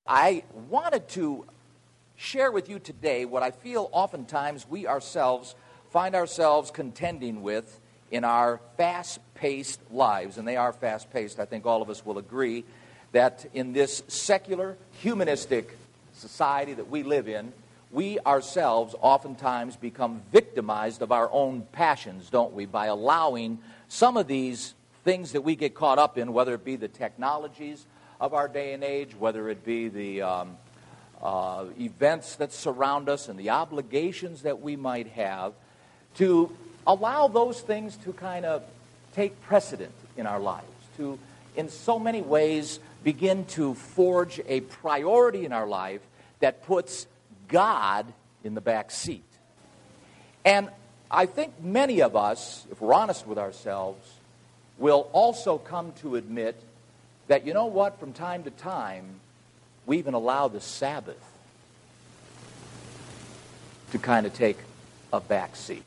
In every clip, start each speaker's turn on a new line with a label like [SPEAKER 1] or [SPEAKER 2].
[SPEAKER 1] I wanted to share with you today what I feel oftentimes we ourselves find ourselves contending with in our fast-paced lives. And they are fast-paced. I think all of us will agree that in this secular, humanistic society that we live in, we ourselves oftentimes become victimized of our own passions, don't we, by allowing some of these things that we get caught up in, whether it be the technologies of our day and age, whether it be the events that surround us and the obligations that we might have, to allow those things to kind of take precedent in our lives, to in so many ways begin to forge a priority in our life that puts God in the back seat. And I think many of us, if we're honest with ourselves, will also come to admit that, you know what, from time to time, we even allow the Sabbath to kind of take a back seat.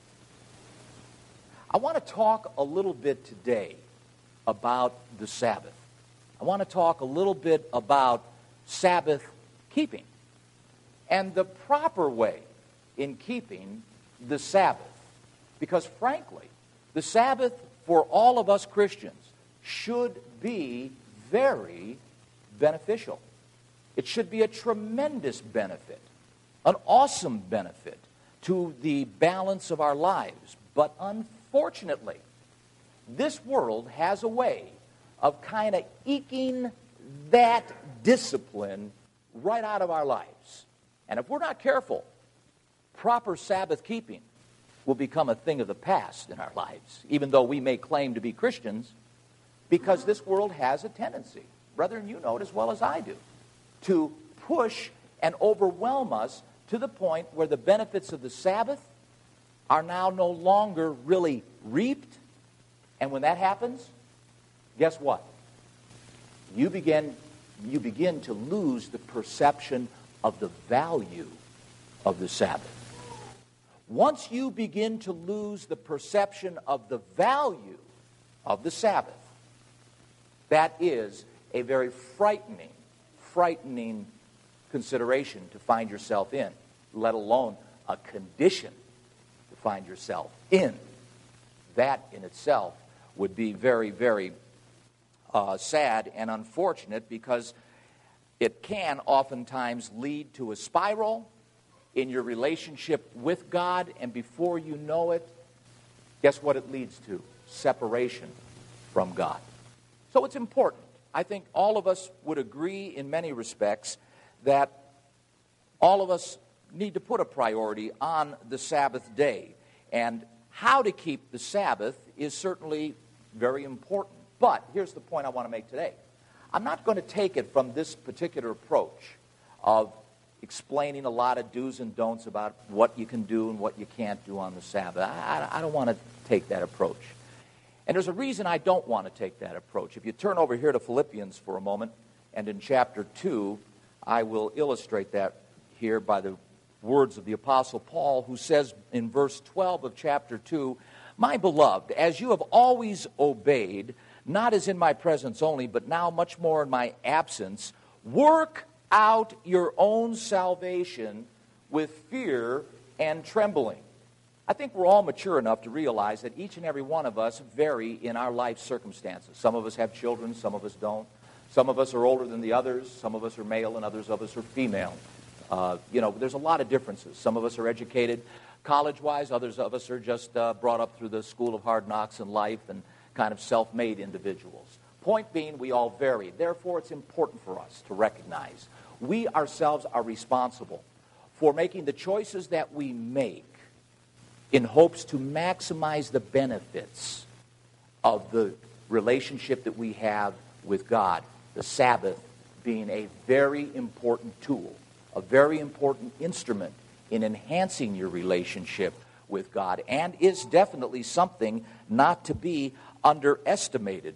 [SPEAKER 1] I want to talk a little bit today about the Sabbath. I want to talk a little bit about Sabbath keeping and the proper way in keeping the Sabbath. Because frankly, the Sabbath for all of us Christians should be very beneficial. It should be a tremendous benefit, an awesome benefit to the balance of our lives. But unfortunately, this world has a way of kind of eking that discipline right out of our lives. And if we're not careful, proper Sabbath keeping will become a thing of the past in our lives, even though we may claim to be Christians, because this world has a tendency, brethren, you know it as well as I do, to push and overwhelm us to the point where the benefits of the Sabbath are now no longer really reaped. And when that happens, guess what? You begin to lose the perception of the value of the Sabbath. Once you begin to lose the perception of the value of the Sabbath, that is a very frightening consideration to find yourself in, let alone a condition to find yourself in. That in itself would be very, very sad and unfortunate, because it can oftentimes lead to a spiral in your relationship with God, and before you know it, guess what it leads to? Separation from God. So it's important. I think all of us would agree in many respects that all of us need to put a priority on the Sabbath day. And how to keep the Sabbath is certainly very important. But here's the point I want to make today. I'm not going to take it from this particular approach of explaining a lot of do's and don'ts about what you can do and what you can't do on the Sabbath. I don't want to take that approach. And there's a reason I don't want to take that approach. If you turn over here to Philippians for a moment, and in chapter 2, I will illustrate that here by the words of the Apostle Paul, who says in verse 12 of chapter 2, "My beloved, as you have always obeyed, not as in my presence only, but now much more in my absence, work out your own salvation with fear and trembling." I think we're all mature enough to realize that each and every one of us vary in our life circumstances. Some of us have children, some of us don't. Some of us are older than the others. Some of us are male and others of us are female. There's a lot of differences. Some of us are educated college-wise. Others of us are just brought up through the school of hard knocks in life and kind of self-made individuals. Point being, we all vary. Therefore, it's important for us to recognize we ourselves are responsible for making the choices that we make in hopes to maximize the benefits of the relationship that we have with God. The Sabbath being a very important tool, a very important instrument in enhancing your relationship with God, and is definitely something not to be underestimated,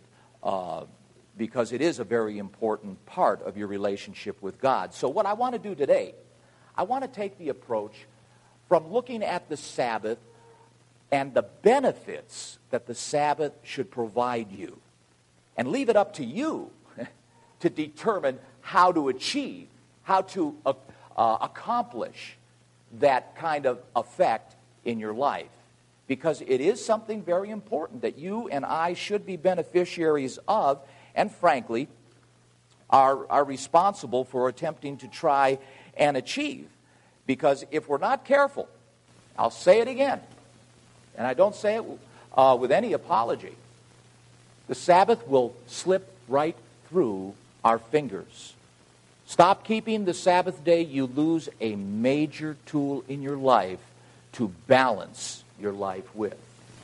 [SPEAKER 1] because it is a very important part of your relationship with God. So what I want to do today, I want to take the approach from looking at the Sabbath and the benefits that the Sabbath should provide you, and leave it up to you to determine how to achieve, how to accomplish that kind of effect in your life. Because it is something very important that you and I should be beneficiaries of, and frankly, are responsible for attempting to try and achieve. Because if we're not careful, I'll say it again, and I don't say it with any apology, the Sabbath will slip right through our fingers. Stop keeping the Sabbath day, you lose a major tool in your life to balance your life with.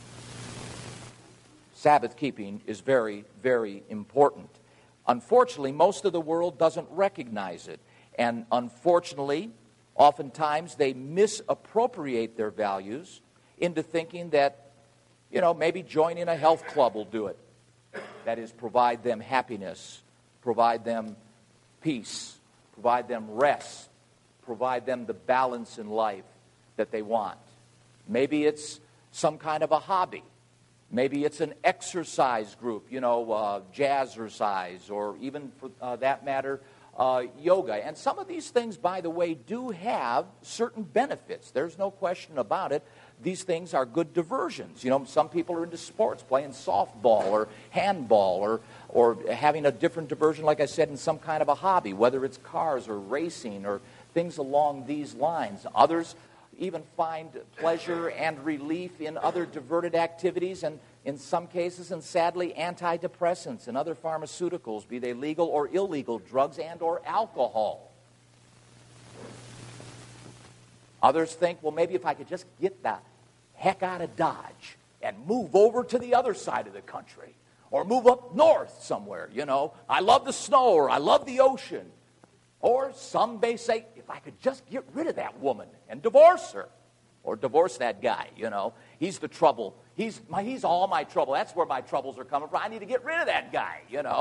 [SPEAKER 1] Sabbath keeping is very, very important. Unfortunately, most of the world doesn't recognize it. And unfortunately, oftentimes they misappropriate their values into thinking that, maybe joining a health club will do it. That is, provide them happiness, provide them peace, provide them rest, provide them the balance in life that they want. Maybe it's some kind of a hobby. Maybe it's an exercise group, jazzercise, or even for that matter, yoga. And some of these things, by the way, do have certain benefits. There's no question about it. These things are good diversions. Some people are into sports, playing softball or handball or having a different diversion, like I said, in some kind of a hobby, whether it's cars or racing or things along these lines. Others even find pleasure and relief in other diverted activities, and in some cases, and sadly, antidepressants and other pharmaceuticals, be they legal or illegal, drugs and or alcohol. Others think, well, maybe if I could just get the heck out of Dodge and move over to the other side of the country, or move up north somewhere, I love the snow, or I love the ocean. Or some may say, if I could just get rid of that woman and divorce her, or divorce that guy, he's the trouble. He's all my trouble. That's where my troubles are coming from. I need to get rid of that guy,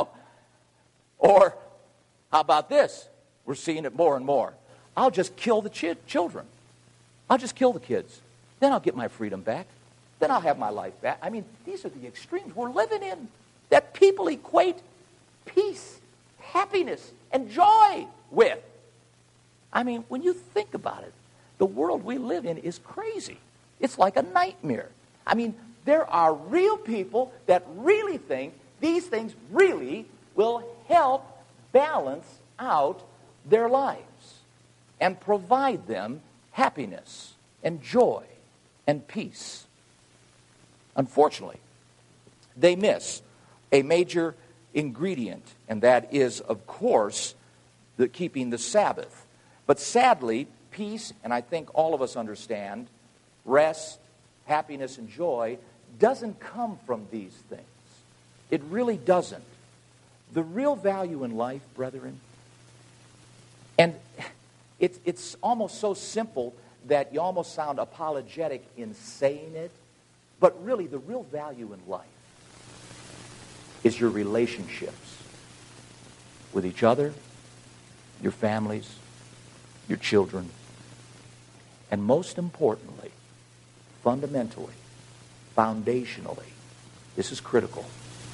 [SPEAKER 1] Or how about this? We're seeing it more and more. I'll just kill the children. I'll just kill the kids. Then I'll get my freedom back. Then I'll have my life back. I mean, these are the extremes we're living in, that people equate peace, happiness, and joy with. I mean, when you think about it, the world we live in is crazy. It's like a nightmare. I mean, there are real people that really think these things really will help balance out their lives and provide them happiness and joy and peace. Unfortunately, they miss a major ingredient, and that is, of course, keeping the Sabbath. But sadly, peace, and I think all of us understand, rest, happiness, and joy doesn't come from these things. It really doesn't. The real value in life, brethren, and it's almost so simple that you almost sound apologetic in saying it, but really the real value in life is your relationships with each other, your families, your children, and most importantly, fundamentally, foundationally, this is critical,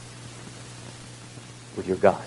[SPEAKER 1] with your God.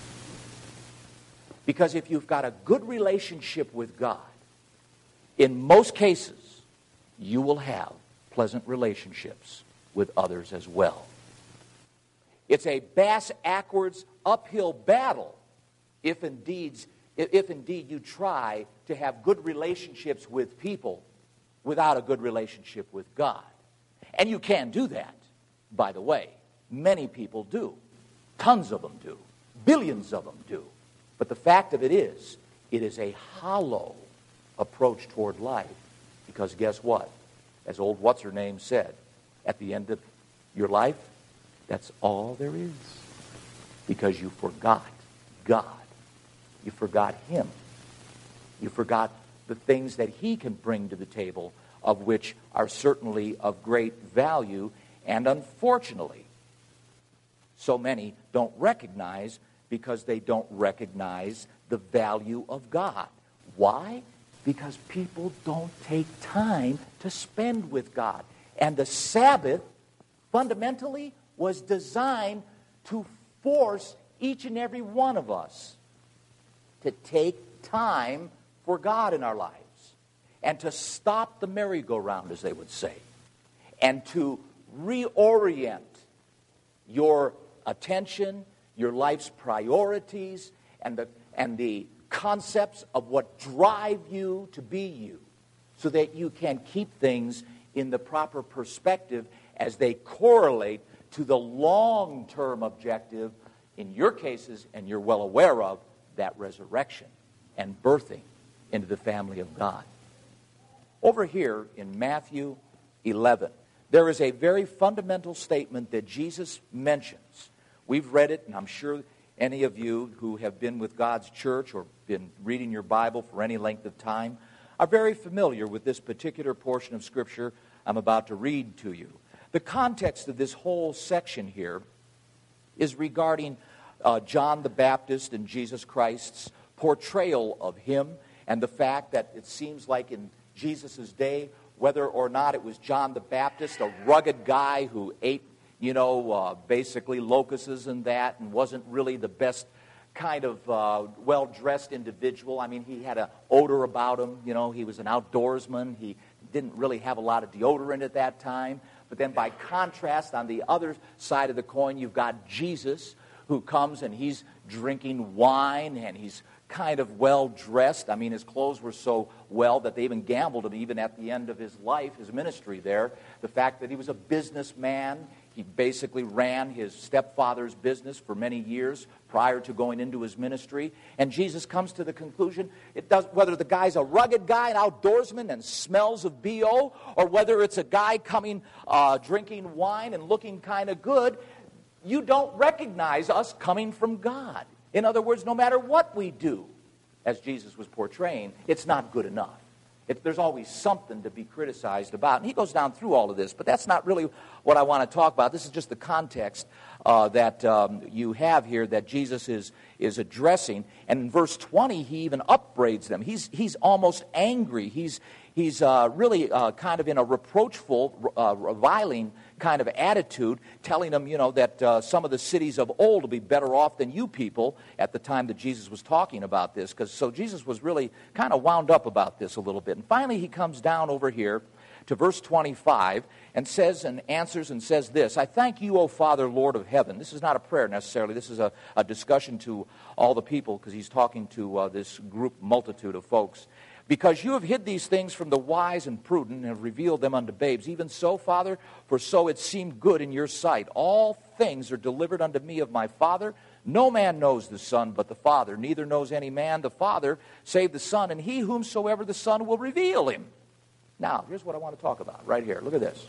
[SPEAKER 1] Because if you've got a good relationship with God, in most cases, you will have pleasant relationships with others as well. It's a bass-ackwards uphill battle if indeed you try to have good relationships with people without a good relationship with God. And you can do that, by the way. Many people do. Tons of them do. Billions of them do. But the fact of it is a hollow approach toward life. Because guess what? As old what's-her-name said, at the end of your life, that's all there is. Because you forgot God. You forgot Him. You forgot the things that He can bring to the table, of which are certainly of great value. And unfortunately, so many don't recognize, because they don't recognize the value of God. Why? Because people don't take time to spend with God. And the Sabbath, fundamentally, was designed to force each and every one of us to take time for God in our lives, and to stop the merry-go-round, as they would say, and to reorient your attention, your life's priorities, and the concepts of what drive you to be you, so that you can keep things in the proper perspective as they correlate to the long-term objective, in your cases, and you're well aware of, that resurrection and birthing into the family of God. Over here in Matthew 11, there is a very fundamental statement that Jesus mentions. We've read it, and I'm sure any of you who have been with God's church or been reading your Bible for any length of time are very familiar with this particular portion of Scripture I'm about to read to you. The context of this whole section here is regarding John the Baptist and Jesus Christ's portrayal of him, and the fact that it seems like in Jesus' day, whether or not it was John the Baptist, a rugged guy who ate, basically locusts and that, and wasn't really the best kind of well-dressed individual. I mean, he had an odor about him. He was an outdoorsman. He didn't really have a lot of deodorant at that time. But then by contrast, on the other side of the coin, you've got Jesus, who comes and he's drinking wine, and he's kind of well-dressed. I mean, his clothes were so well that they even gambled him, even at the end of his life, his ministry there. The fact that he was a businessman. He basically ran his stepfather's business for many years prior to going into his ministry. And Jesus comes to the conclusion, whether the guy's a rugged guy, an outdoorsman, and smells of BO, or whether it's a guy coming, drinking wine and looking kind of good, you don't recognize us coming from God. In other words, no matter what we do, as Jesus was portraying, it's not good enough. There's always something to be criticized about. And he goes down through all of this, but that's not really what I want to talk about. This is just the context that you have here that Jesus is addressing. And in verse 20, he even upbraids them. He's almost angry. He's really kind of in a reproachful, reviling kind of attitude, telling them, that some of the cities of old will be better off than you people at the time that Jesus was talking about this. So Jesus was really kind of wound up about this a little bit. And finally, he comes down over here to verse 25 and says and answers and says this: I thank you, O Father, Lord of heaven. This is not a prayer necessarily. This is a discussion to all the people, because he's talking to this group multitude of folks. Because you have hid these things from the wise and prudent and have revealed them unto babes. Even so, Father, for so it seemed good in your sight. All things are delivered unto me of my Father. No man knows the Son but the Father. Neither knows any man the Father save the Son, and he whomsoever the Son will reveal him. Now, here's what I want to talk about right here. Look at this.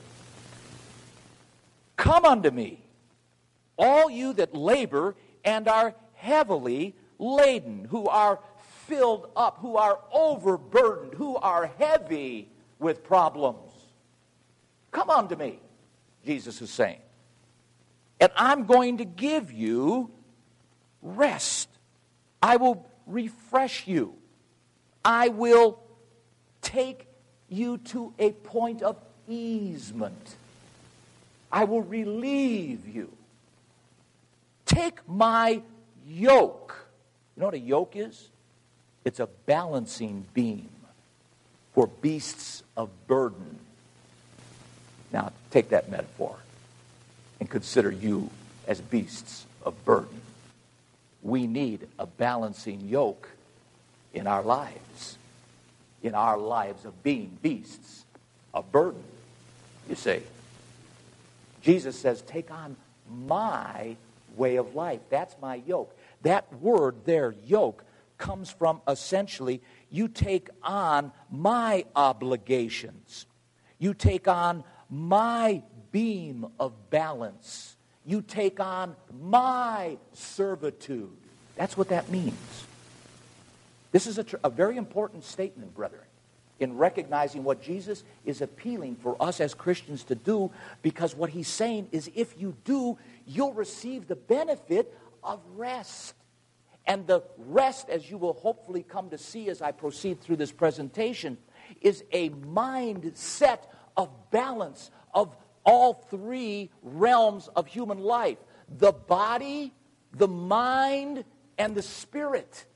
[SPEAKER 1] Come unto me, all you that labor and are heavily laden, who are filled up, who are overburdened, who are heavy with problems. Come unto me, Jesus is saying, and I'm going to give you rest. I will refresh you. I will take you to a point of easement. I will relieve you. Take my yoke. You know what a yoke is? It's a balancing beam for beasts of burden. Now, take that metaphor and consider you as beasts of burden. We need a balancing yoke in our lives of being beasts of burden, you see. Jesus says, take on my way of life. That's my yoke. That word there, yoke, comes from essentially, you take on my obligations. You take on my beam of balance. You take on my servitude. That's what that means. This is a very important statement, brethren, in recognizing what Jesus is appealing for us as Christians to do, because what he's saying is if you do, you'll receive the benefit of rest. And the rest, as you will hopefully come to see as I proceed through this presentation, is a mindset of balance of all three realms of human life: the body, the mind, and the spirit,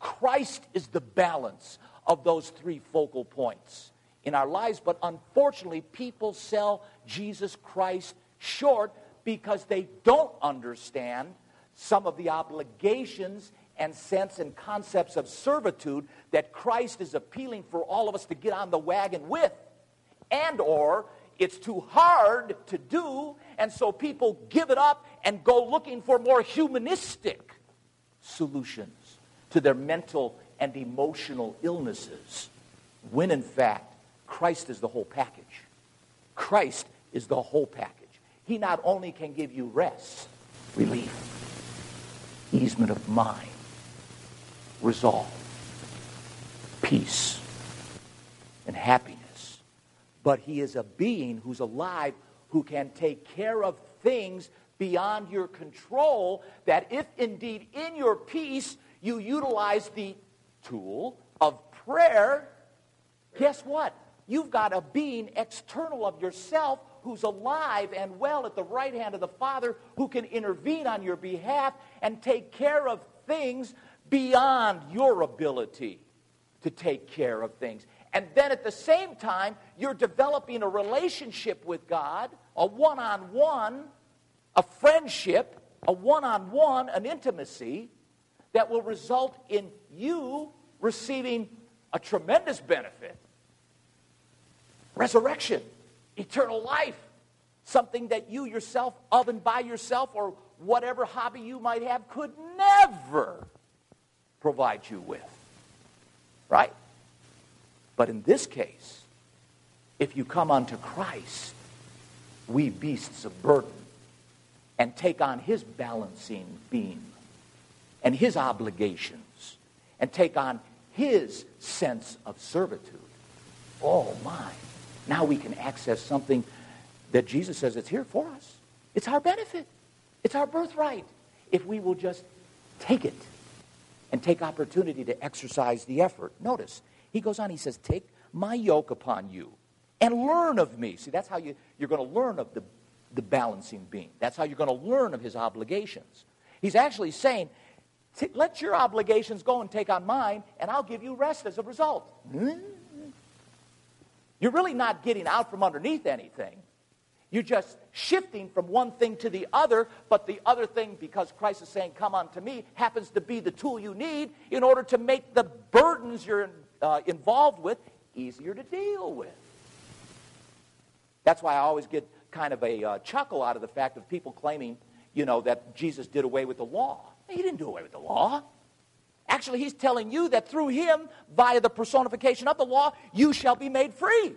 [SPEAKER 1] Christ is the balance of those three focal points in our lives. But unfortunately, people sell Jesus Christ short because they don't understand some of the obligations and sense and concepts of servitude that Christ is appealing for all of us to get on the wagon with. And or it's too hard to do, and so people give it up and go looking for more humanistic solutions to their mental and emotional illnesses, when in fact, Christ is the whole package. Christ is the whole package. He not only can give you rest, relief, easement of mind, resolve, peace, and happiness, but he is a being who's alive, who can take care of things beyond your control, that if indeed in your peace you utilize the tool of prayer, guess what? You've got a being external of yourself who's alive and well at the right hand of the Father, who can intervene on your behalf and take care of things beyond your ability to take care of things. And then at the same time, you're developing a relationship with God, a one-on-one, a friendship, a one-on-one, an intimacy that will result in you receiving a tremendous benefit. Resurrection, eternal life, something that you yourself, of and by yourself, or whatever hobby you might have, could never provide you with. Right? But in this case, if you come unto Christ, we beasts of burden, and take on his balancing beam and his obligations, and take on his sense of servitude. Oh my. Now we can access something that Jesus says it's here for us. It's our benefit. It's our birthright. If we will just take it and take opportunity to exercise the effort. Notice, he goes on, he says, take my yoke upon you and learn of me. See, that's how you're going to learn of the balancing beam. That's how you're going to learn of his obligations. He's actually saying, let your obligations go and take on mine, and I'll give you rest as a result. You're really not getting out from underneath anything. You're just shifting from one thing to the other, but the other thing, because Christ is saying, come unto me, happens to be the tool you need in order to make the burdens you're involved with easier to deal with. That's why I always get kind of a chuckle out of the fact of people claiming, that Jesus did away with the law. He didn't do away with the law. Actually, he's telling you that through him, via the personification of the law, you shall be made free.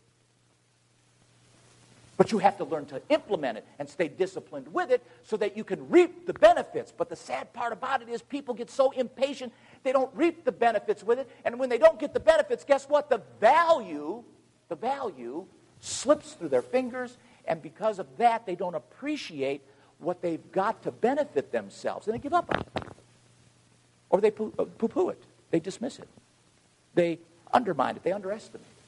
[SPEAKER 1] But you have to learn to implement it and stay disciplined with it so that you can reap the benefits. But the sad part about it is people get so impatient, they don't reap the benefits with it. And when they don't get the benefits, guess what? The value slips through their fingers. And because of that, they don't appreciate what they've got to benefit themselves. And they give up on it. Or they poo-poo it. They dismiss it. They undermine it. They underestimate it.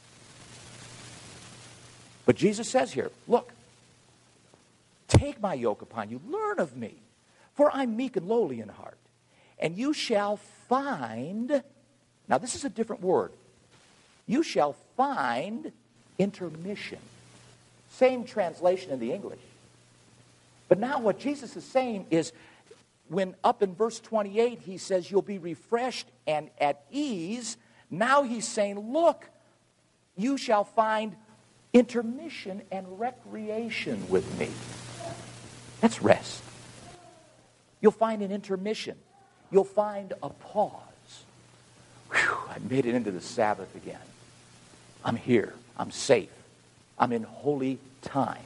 [SPEAKER 1] But Jesus says here, look, take my yoke upon you. Learn of me. For I'm meek and lowly in heart. And you shall find, now this is a different word. You shall find intermission. Same translation in the English. But now what Jesus is saying is, when up in verse 28 he says you'll be refreshed and at ease, now he's saying, look, you shall find intermission and recreation with me. That's rest. You'll find an intermission. You'll find a pause. Whew, I made it into the Sabbath again. I'm here. I'm safe. I'm in holy time.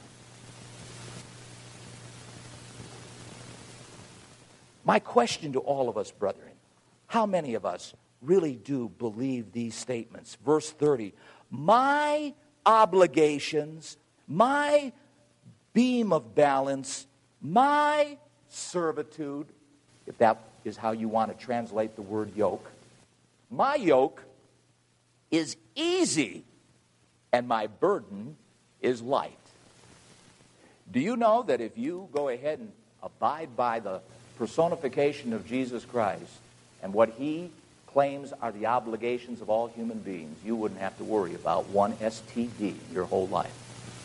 [SPEAKER 1] My question to all of us, brethren, how many of us really do believe these statements? Verse 30, my obligations, my beam of balance, my servitude, if that is how you want to translate the word yoke, my yoke is easy and my burden is light. Do you know that if you go ahead and abide by the personification of Jesus Christ and what he claims are the obligations of all human beings, you wouldn't have to worry about one STD your whole life.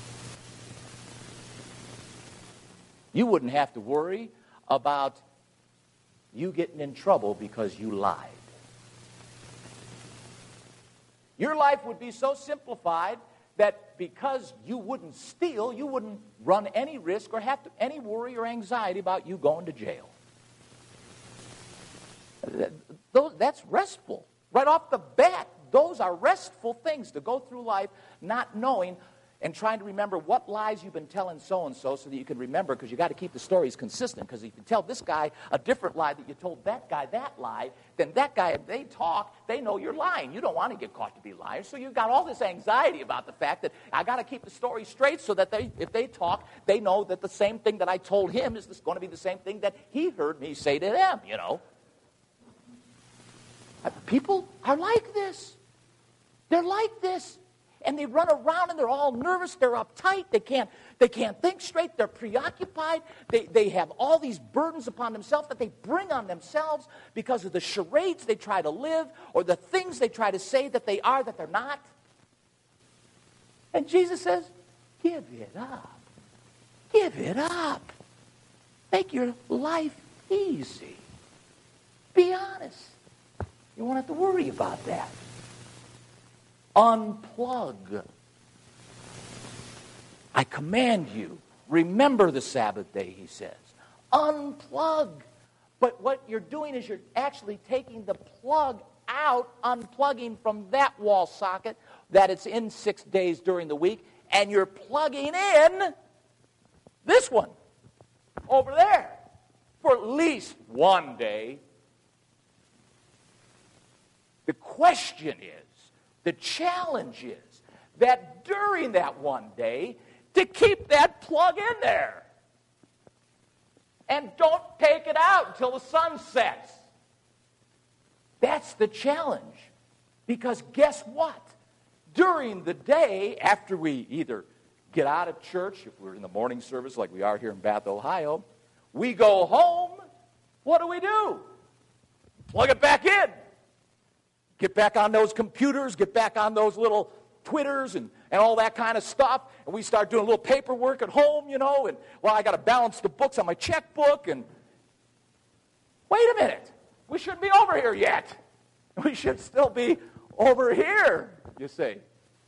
[SPEAKER 1] You wouldn't have to worry about you getting in trouble because you lied. Your life would be so simplified that because you wouldn't steal, you wouldn't run any risk or have any worry or anxiety about you going to jail. That's restful. Right off the bat, those are restful things to go through life not knowing and trying to remember what lies you've been telling so-and-so so that you can remember, because you got to keep the stories consistent, because if you tell this guy a different lie that you told that guy that lie, then that guy, if they talk, they know you're lying. You don't want to get caught to be lying, so you've got all this anxiety about the fact that I got to keep the story straight so that if they talk, they know that the same thing that I told him is going to be the same thing that he heard me say to them, you know. People are like this. They're like this. And they run around and they're all nervous. They're uptight. They can't think straight. They're preoccupied. They have all these burdens upon themselves that they bring on themselves because of the charades they try to live or the things they try to say that they are that they're not. And Jesus says, give it up. Give it up. Make your life easy. Be honest. You won't have to worry about that. Unplug. I command you, remember the Sabbath day, he says. Unplug. But what you're doing is you're actually taking the plug out, unplugging from that wall socket that it's in 6 days during the week, and you're plugging in this one over there for at least one day. The question is, the challenge is that during that one day, to keep that plug in there. And don't take it out until the sun sets. That's the challenge. Because guess what? During the day, after we either get out of church, if we're in the morning service like we are here in Bath, Ohio, we go home. What do? Plug it back in. Get back on those computers, get back on those little Twitters and all that kind of stuff. And we start doing a little paperwork at home, you know, and, well, I got to balance the books on my checkbook. And wait a minute. We shouldn't be over here yet. We should still be over here, you see.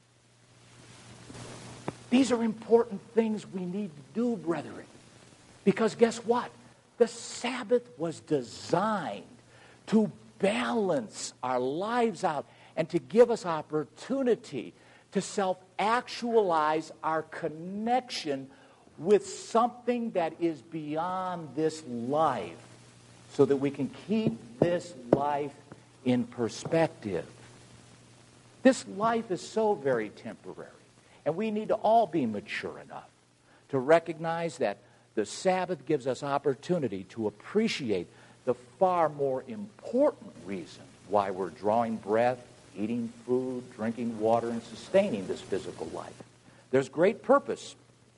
[SPEAKER 1] These are important things we need to do, brethren. Because guess what? The Sabbath was designed to balance our lives out and to give us opportunity to self-actualize our connection with something that is beyond this life so that we can keep this life in perspective. This life is so very temporary, and we need to all be mature enough to recognize that the Sabbath gives us opportunity to appreciate the far more important reason why we're drawing breath, eating food, drinking water, and sustaining this physical life. There's great purpose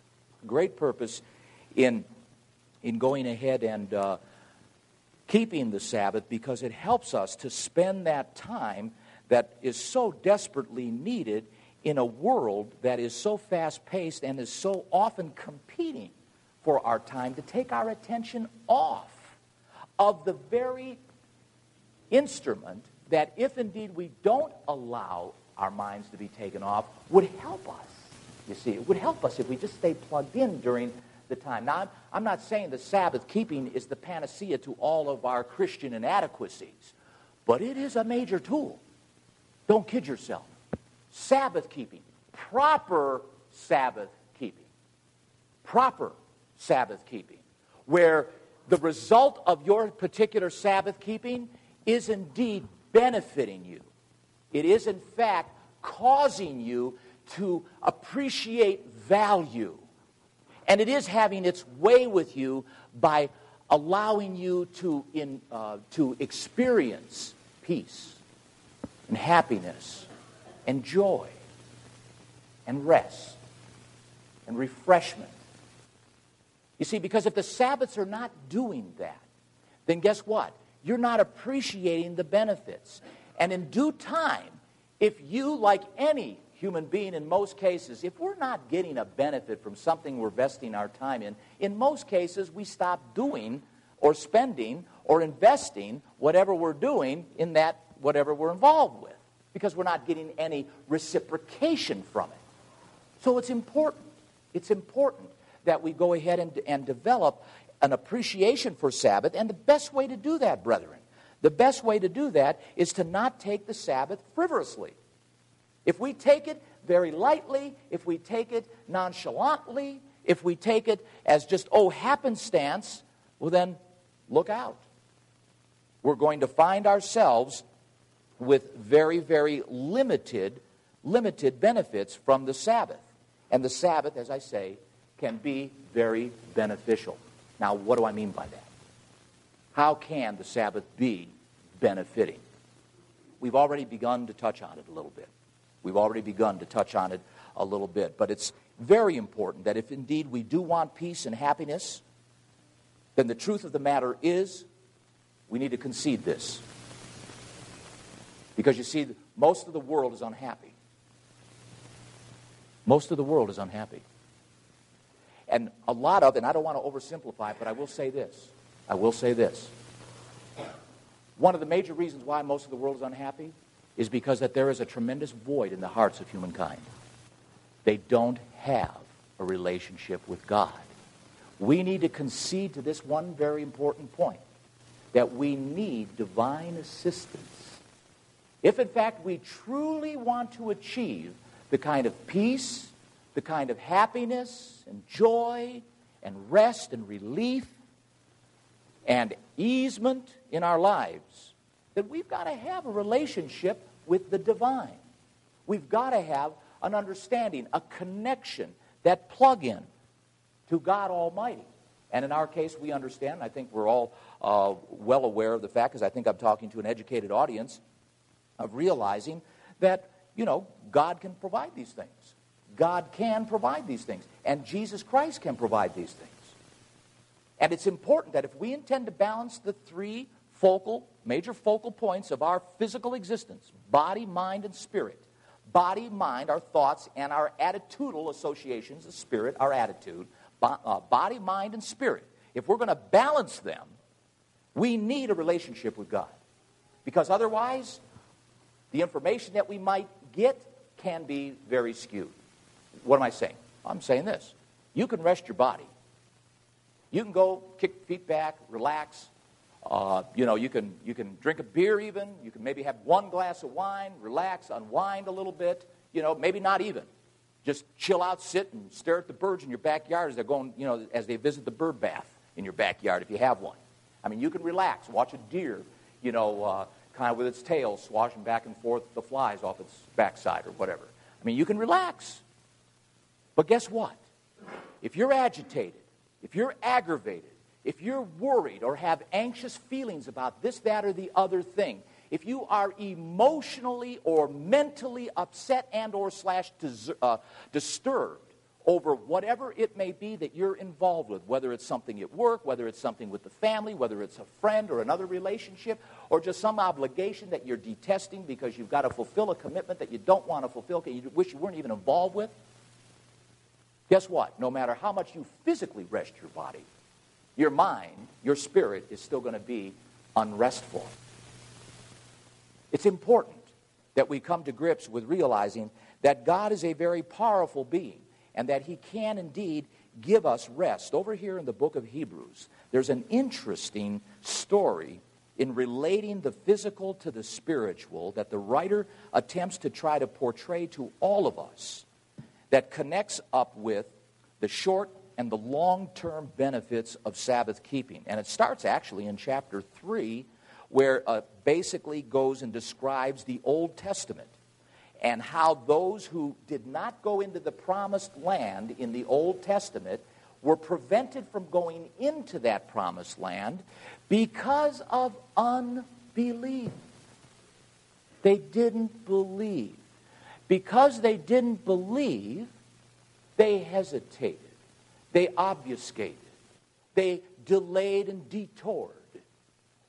[SPEAKER 1] in going ahead and keeping the Sabbath, because it helps us to spend that time that is so desperately needed in a world that is so fast-paced and is so often competing for our time, to take our attention off of the very instrument that, if indeed we don't allow our minds to be taken off, would help us. You see, it would help us if we just stay plugged in during the time. Now, I'm not saying the Sabbath keeping is the panacea to all of our Christian inadequacies, but it is a major tool. Don't kid yourself. Sabbath keeping, proper Sabbath keeping, where the result of your particular Sabbath keeping is indeed benefiting you. It is, in fact, causing you to appreciate value. And it is having its way with you by allowing you to experience peace and happiness and joy and rest and refreshment. You see, because if the Sabbaths are not doing that, then guess what? you're not appreciating the benefits. And in due time, if you, like any human being in most cases, if we're not getting a benefit from something we're investing our time in most cases we stop doing or spending or investing whatever we're doing in that whatever we're involved with, because we're not getting any reciprocation from it. So it's important. It's important that we go ahead and develop an appreciation for Sabbath. And the best way to do that, brethren, the best way to do that is to not take the Sabbath frivolously. If we take it very lightly, if we take it nonchalantly, if we take it as just, happenstance, well then, look out. We're going to find ourselves with very, very limited benefits from the Sabbath. And the Sabbath, as I say, can be very beneficial. Now, what do I mean by that? How can the Sabbath be benefiting? We've already begun to touch on it a little bit. But it's very important that if indeed we do want peace and happiness, then the truth of the matter is we need to concede this. Because you see, most of the world is unhappy. Most of the world is unhappy. And a lot of, and I don't want to oversimplify it, but I will say this. One of the major reasons why most of the world is unhappy is because that there is a tremendous void in the hearts of humankind. They don't have a relationship with God. We need to concede to this one very important point, that we need divine assistance. If in fact we truly want to achieve the kind of peace, the kind of happiness and joy and rest and relief and easement in our lives, then we've got to have a relationship with the divine. We've got to have an understanding, a connection, that plug-in to God Almighty. And in our case, we understand, I think we're all well aware of the fact, because I think I'm talking to an educated audience, of realizing that, God can provide these things. God can provide these things. And Jesus Christ can provide these things. And it's important that if we intend to balance the three major focal points of our physical existence, body, mind, and spirit. Body, mind, our thoughts, and our attitudinal associations, the spirit, our attitude. Body, mind, and spirit. If we're going to balance them, we need a relationship with God. Because otherwise, the information that we might get can be very skewed. What am I saying? I'm saying this. You can rest your body. You can go kick your feet back, relax. You can drink a beer even. You can maybe have one glass of wine, relax, unwind a little bit. Maybe not even. Just chill out, sit, and stare at the birds in your backyard as they're going, as they visit the bird bath in your backyard if you have one. I mean, you can relax, watch a deer, kind of with its tail swashing back and forth the flies off its backside or whatever. I mean, you can relax. But guess what? If you're agitated, if you're aggravated, if you're worried or have anxious feelings about this, that, or the other thing, if you are emotionally or mentally upset and or / disturbed over whatever it may be that you're involved with, whether it's something at work, whether it's something with the family, whether it's a friend or another relationship, or just some obligation that you're detesting because you've got to fulfill a commitment that you don't want to fulfill, you wish you weren't even involved with, guess what? No matter how much you physically rest your body, your mind, your spirit is still going to be unrestful. It's important that we come to grips with realizing that God is a very powerful being and that He can indeed give us rest. Over here in the book of Hebrews, there's an interesting story in relating the physical to the spiritual that the writer attempts to try to portray to all of us, that connects up with the short and the long-term benefits of Sabbath keeping. And it starts actually in chapter 3, where basically goes and describes the Old Testament and how those who did not go into the promised land in the Old Testament were prevented from going into that promised land because of unbelief. They didn't believe. Because they didn't believe, they hesitated. They obfuscated. They delayed and detoured.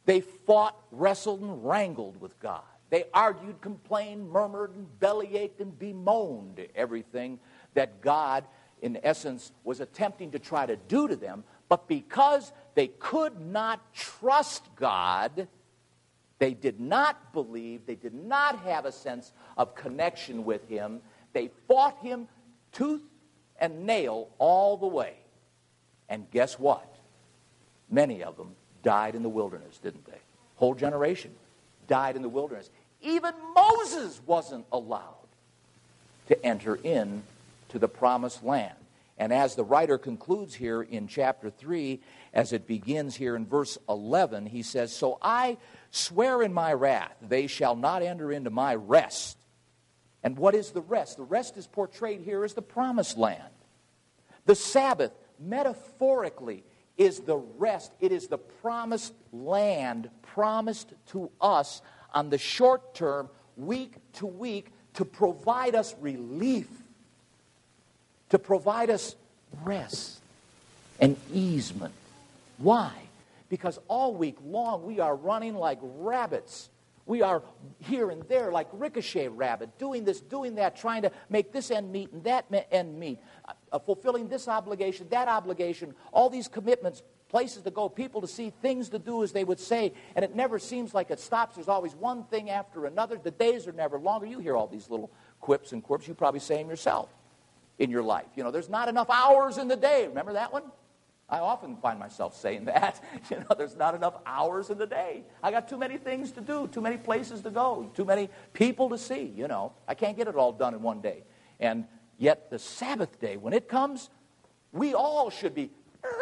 [SPEAKER 1] They fought, wrestled, and wrangled with God. They argued, complained, murmured, and bellyached, and bemoaned everything that God, in essence, was attempting to try to do to them. But because they could not trust God, they did not believe, they did not have a sense of connection with Him, they fought Him tooth and nail all the way. And guess what? Many of them died in the wilderness, didn't they? Whole generation died in the wilderness. Even Moses wasn't allowed to enter in to the promised land. And as the writer concludes here in chapter 3, as it begins here in verse 11, he says, "So I swear in my wrath, they shall not enter into my rest." And what is the rest? The rest is portrayed here as the promised land. The Sabbath, metaphorically, is the rest. It is the promised land promised to us on the short term, week to week, to provide us relief, to provide us rest and easement. Why? Because all week long we are running like rabbits. We are here and there like ricochet rabbit, doing this, doing that, trying to make this end meet and that end meet, fulfilling this obligation, that obligation, all these commitments, places to go, people to see, things to do, as they would say, and it never seems like it stops. There's always one thing after another. The days are never longer. You hear all these little quips and quirks. You probably say them yourself in your life. You know, there's not enough hours in the day. Remember that one? I often find myself saying that. You know, there's not enough hours in the day. I got too many things to do, too many places to go, too many people to see, you know. I can't get it all done in one day. And yet the Sabbath day, when it comes, we all should be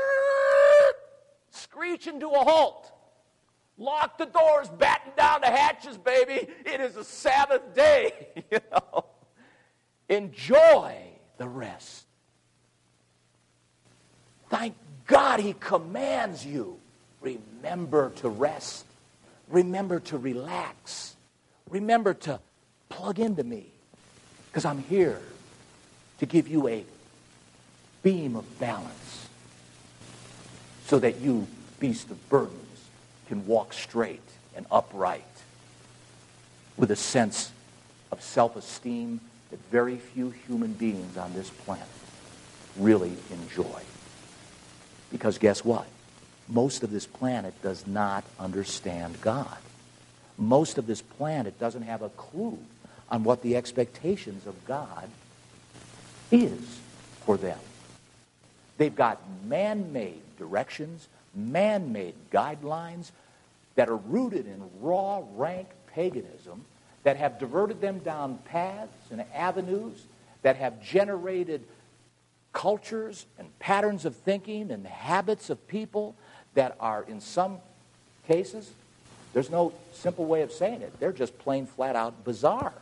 [SPEAKER 1] screeching to a halt. Lock the doors, batten down the hatches, baby. It is a Sabbath day, you know. Enjoy the rest. Thank God He commands you. Remember to rest. Remember to relax. Remember to plug into me. Because I'm here to give you a beam of balance so that you, beast of burdens, can walk straight and upright with a sense of self-esteem that very few human beings on this planet really enjoy. Because guess what? Most of this planet does not understand God. Most of this planet doesn't have a clue on what the expectations of God is for them. They've got man-made directions, man-made guidelines that are rooted in raw, rank paganism, that have diverted them down paths and avenues, that have generated cultures and patterns of thinking and habits of people that are, in some cases, there's no simple way of saying it, they're just plain flat out bizarre.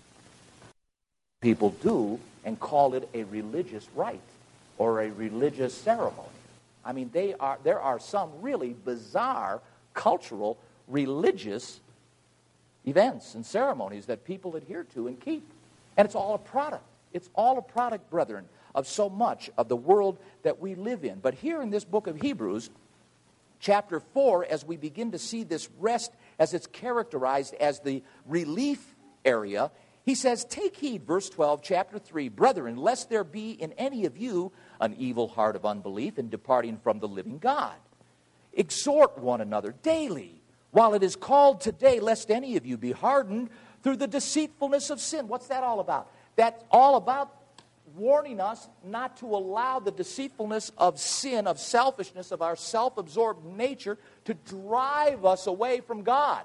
[SPEAKER 1] People do and call it a religious rite or a religious ceremony. I mean, there are some really bizarre cultural religious events and ceremonies that people adhere to and keep. And it's all a product. It's all a product, brethren, of so much of the world that we live in. But here in this book of Hebrews, chapter 4, as we begin to see this rest as it's characterized as the relief area, he says, "Take heed," verse 12, chapter 3, "Brethren, lest there be in any of you an evil heart of unbelief in departing from the living God. Exhort one another daily, while it is called today, lest any of you be hardened through the deceitfulness of sin." What's that all about? That's all about warning us not to allow the deceitfulness of sin, of selfishness, of our self-absorbed nature to drive us away from God.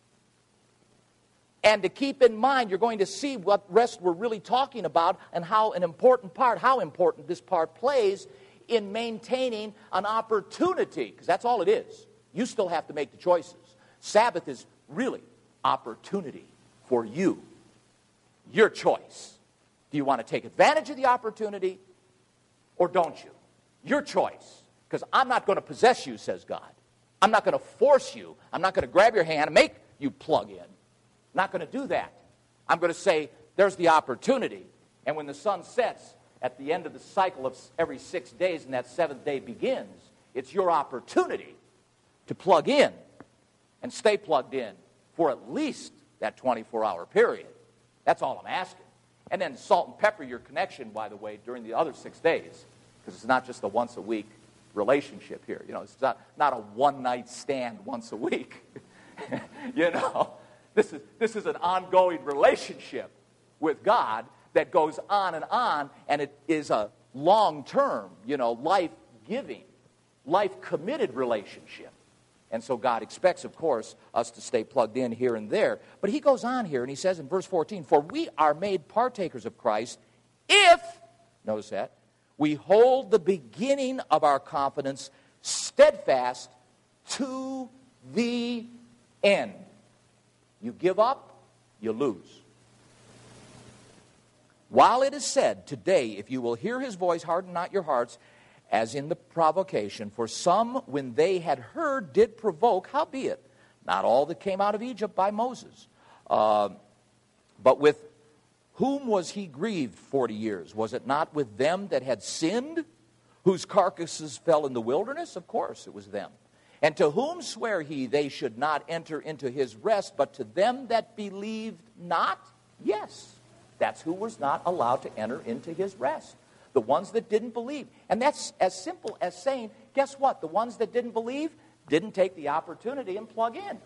[SPEAKER 1] And to keep in mind, you're going to see what rest we're really talking about and how important this part plays in maintaining an opportunity, because that's all it is. You still have to make the choices. Sabbath is really opportunity for you. Your choice. Do you want to take advantage of the opportunity or don't you? Your choice. Because I'm not going to possess you, says God. I'm not going to force you. I'm not going to grab your hand and make you plug in. I'm not going to do that. I'm going to say, there's the opportunity. And when the sun sets at the end of the cycle of every 6 days and that seventh day begins, it's your opportunity to plug in and stay plugged in for at least that 24-hour period. That's all I'm asking. And then salt and pepper your connection, by the way, during the other 6 days, because it's not just a once-a-week relationship here. It's not a one-night stand once a week. This is an ongoing relationship with God that goes on, and it is a long-term, life-giving, life-committed relationship. And so God expects, of course, us to stay plugged in here and there. But he goes on here, and he says in verse 14, "For we are made partakers of Christ if," notice that, "we hold the beginning of our confidence steadfast to the end." You give up, you lose. "While it is said, today, if you will hear his voice, harden not your hearts, as in the provocation. For some, when they had heard, did provoke, howbeit, not all that came out of Egypt by Moses. But with whom was he grieved 40 years? Was it not with them that had sinned, whose carcasses fell in the wilderness? Of course, it was them. And to whom sware he they should not enter into his rest, but to them that believed not? Yes, that's who was not allowed to enter into his rest. The ones that didn't believe. And that's as simple as saying, guess what? The ones that didn't believe didn't take the opportunity and plug in.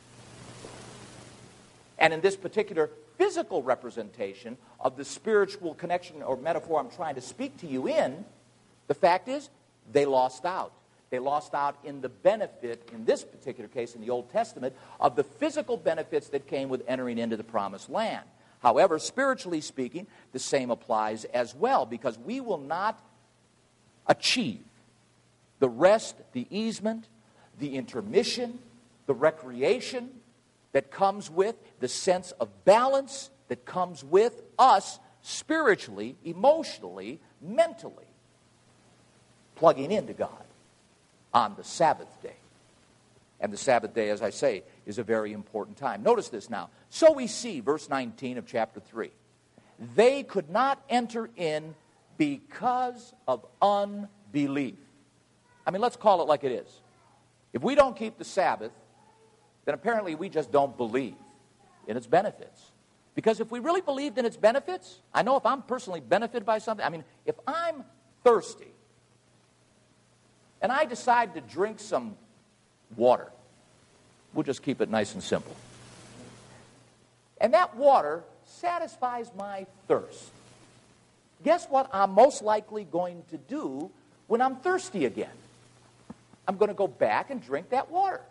[SPEAKER 1] And in this particular physical representation of the spiritual connection or metaphor I'm trying to speak to you in, the fact is, they lost out. They lost out in the benefit, in this particular case in the Old Testament, of the physical benefits that came with entering into the promised land. However, spiritually speaking, the same applies as well, because we will not achieve the rest, the easement, the intermission, the recreation that comes with the sense of balance that comes with us spiritually, emotionally, mentally, plugging into God on the Sabbath day. And the Sabbath day, as I say, is a very important time. Notice this now. "So we see," verse 19 of chapter 3, "they could not enter in because of unbelief." I mean, let's call it like it is. If we don't keep the Sabbath, then apparently we just don't believe in its benefits. Because if we really believed in its benefits, I know if I'm personally benefited by something, I mean, if I'm thirsty and I decide to drink some water, we'll just keep it nice and simple, and that water satisfies my thirst, guess what I'm most likely going to do when I'm thirsty again? I'm going to go back and drink that water.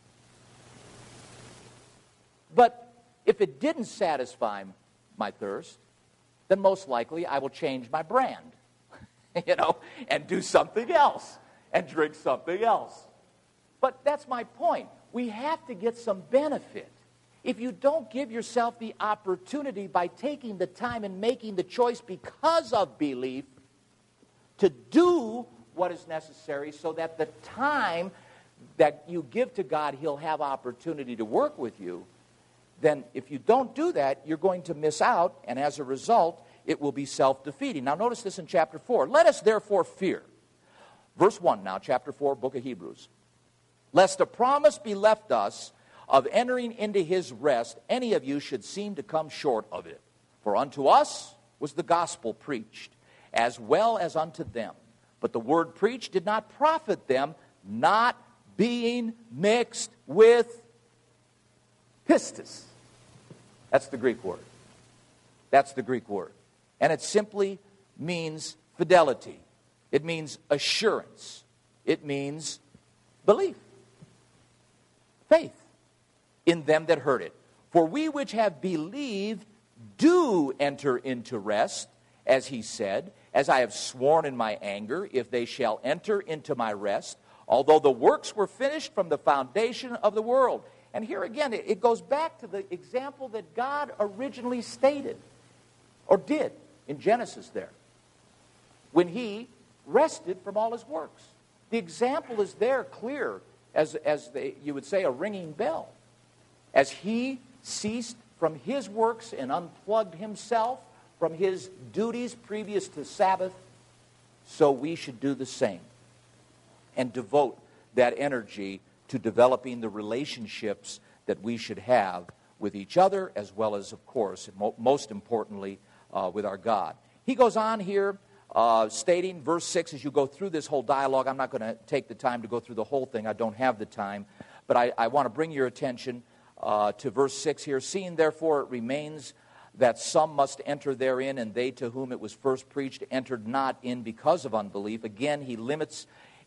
[SPEAKER 1] But if it didn't satisfy my thirst, then most likely I will change my brand, and do something else and drink something else. But that's my point. We have to get some benefit. If you don't give yourself the opportunity by taking the time and making the choice because of belief to do what is necessary so that the time that you give to God, He'll have opportunity to work with you, then if you don't do that, you're going to miss out, and as a result, it will be self-defeating. Now notice this in chapter 4. "Let us therefore fear." Verse 1 now, chapter 4, book of Hebrews. "Lest a promise be left us of entering into his rest, any of you should seem to come short of it. For unto us was the gospel preached, as well as unto them. But the word preached did not profit them, not being mixed with pistis." That's the Greek word. That's the Greek word. And it simply means fidelity. It means assurance. It means belief. Faith in them that heard it. "For we which have believed do enter into rest, as he said, as I have sworn in my anger, if they shall enter into my rest, although the works were finished from the foundation of the world." And here again, it goes back to the example that God originally stated, or did, in Genesis there, when he rested from all his works. The example is there clear, as you would say, a ringing bell. As he ceased from his works and unplugged himself from his duties previous to Sabbath, so we should do the same and devote that energy to developing the relationships that we should have with each other, as well as, of course, and most importantly, with our God. He goes on here stating, verse 6, as you go through this whole dialogue, I'm not going to take the time to go through the whole thing. I don't have the time. But I want to bring your attention to verse 6 here. Seeing, therefore, it remains that some must enter therein, and they to whom it was first preached entered not in because of unbelief. Again, he limits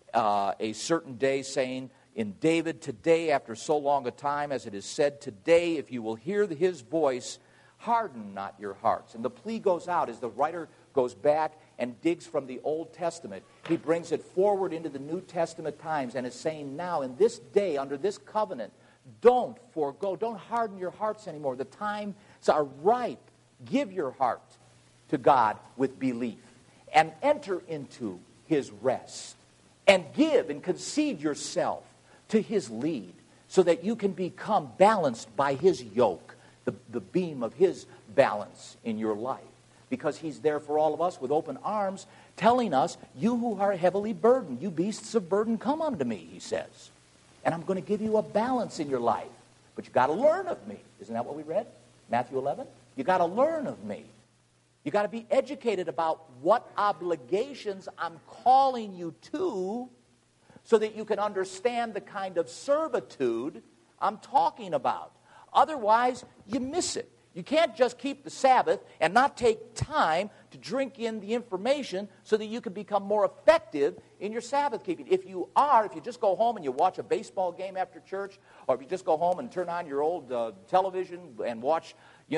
[SPEAKER 1] a certain day, saying, in David, today, after so long a time, as it is said, today, if you will hear his voice, harden not your hearts. And the plea goes out as the writer goes back and digs from the Old Testament. He brings it forward into the New Testament times and is saying, now, in this day, under this covenant, don't forego, don't harden your hearts anymore. The times are ripe. Give your heart to God with belief and enter into his rest and give and concede yourself to his lead so that you can become balanced by his yoke, the beam of his balance in your life. Because he's there for all of us with open arms, telling us, you who are heavily burdened, you beasts of burden, come unto me, he says. And I'm going to give you a balance in your life. But you got to learn of me. Isn't that what we read? Matthew 11? You got to learn of me. You got to be educated about what obligations I'm calling you to so that you can understand the kind of servitude I'm talking about. Otherwise, you miss it. You can't just keep the Sabbath and not take time to drink in the information so that you can become more effective in your Sabbath keeping. If you just go home and you watch a baseball game after church, or if you just go home and turn on your old television and watch,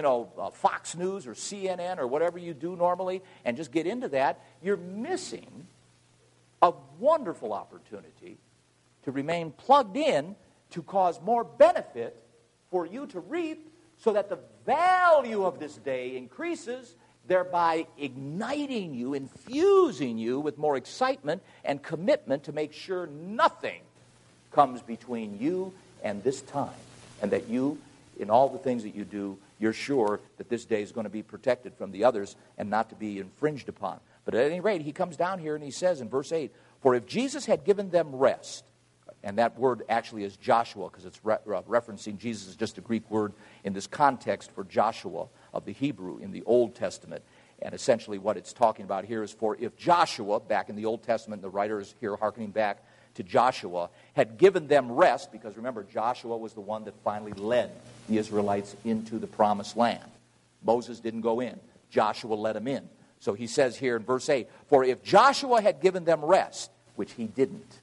[SPEAKER 1] Fox News or CNN or whatever you do normally and just get into that, you're missing a wonderful opportunity to remain plugged in to cause more benefit for you to reap, so that the value of this day increases, thereby igniting you, infusing you with more excitement and commitment to make sure nothing comes between you and this time, and that you, in all the things that you do, you're sure that this day is going to be protected from the others and not to be infringed upon. But at any rate, he comes down here and he says in verse 8, for if Jesus had given them rest, and that word actually is Joshua, because it's referencing Jesus is just a Greek word in this context for Joshua of the Hebrew in the Old Testament. And essentially what it's talking about here is, for if Joshua, back in the Old Testament, the writer is here hearkening back to Joshua, had given them rest, because remember, Joshua was the one that finally led the Israelites into the promised land. Moses didn't go in. Joshua led them in. So he says here in verse 8, for if Joshua had given them rest, which he didn't,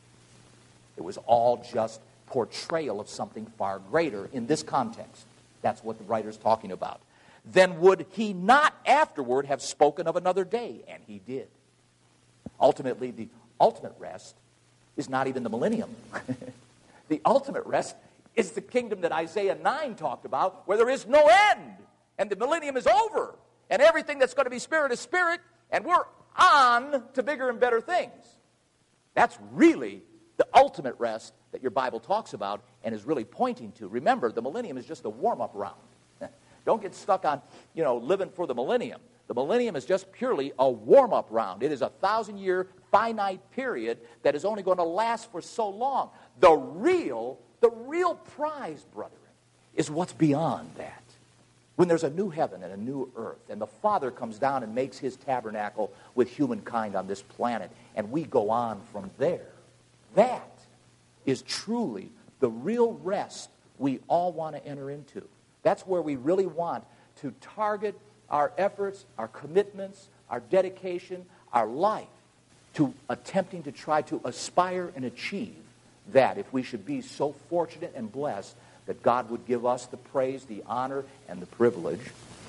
[SPEAKER 1] it was all just portrayal of something far greater in this context. That's what the writer's talking about. Then would he not afterward have spoken of another day? And he did. Ultimately, the ultimate rest is not even the millennium. The ultimate rest is the kingdom that Isaiah 9 talked about, where there is no end, and the millennium is over, and everything that's going to be spirit is spirit, and we're on to bigger and better things. That's really the ultimate rest that your Bible talks about and is really pointing to. Remember, the millennium is just a warm-up round. Don't get stuck on, living for the millennium. The millennium is just purely a warm-up round. It is a 1,000-year finite period that is only going to last for so long. The real prize, brethren, is what's beyond that. When there's a new heaven and a new earth, and the Father comes down and makes his tabernacle with humankind on this planet, and we go on from there. That is truly the real rest we all want to enter into. That's where we really want to target our efforts, our commitments, our dedication, our life to attempting to try to aspire and achieve that, if we should be so fortunate and blessed that God would give us the praise, the honor, and the privilege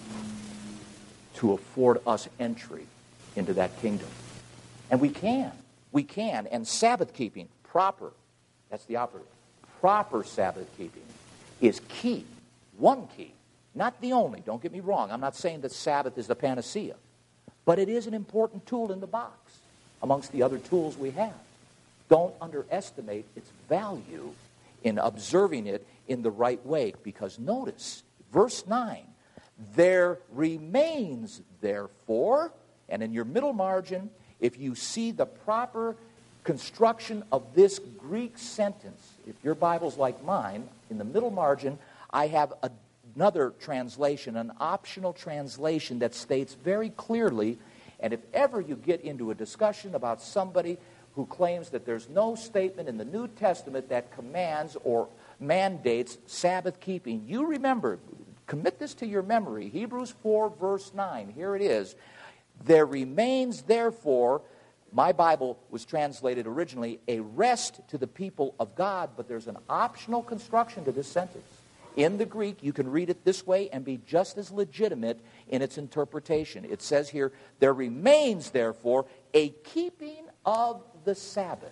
[SPEAKER 1] to afford us entry into that kingdom. And we can. And Sabbath keeping, that's the operative. Proper Sabbath keeping is key. One key. Not the only, don't get me wrong. I'm not saying that Sabbath is the panacea. But it is an important tool in the box amongst the other tools we have. Don't underestimate its value in observing it in the right way. Because notice, verse 9, there remains therefore, and in your middle margin, if you see the proper construction of this Greek sentence, if your Bible's like mine, in the middle margin, I have another translation, an optional translation that states very clearly, and if ever you get into a discussion about somebody who claims that there's no statement in the New Testament that commands or mandates Sabbath keeping, you remember, commit this to your memory, Hebrews 4, verse 9, here it is. There remains, therefore, my Bible was translated originally, a rest to the people of God, but there's an optional construction to this sentence. In the Greek, you can read it this way and be just as legitimate in its interpretation. It says here, there remains, therefore, a keeping of the Sabbath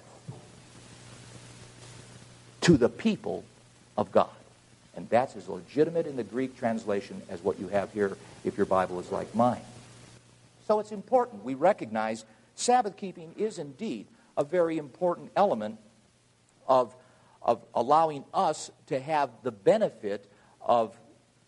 [SPEAKER 1] to the people of God. And that's as legitimate in the Greek translation as what you have here if your Bible is like mine. So it's important. We recognize Sabbath keeping is indeed a very important element of allowing us to have the benefit of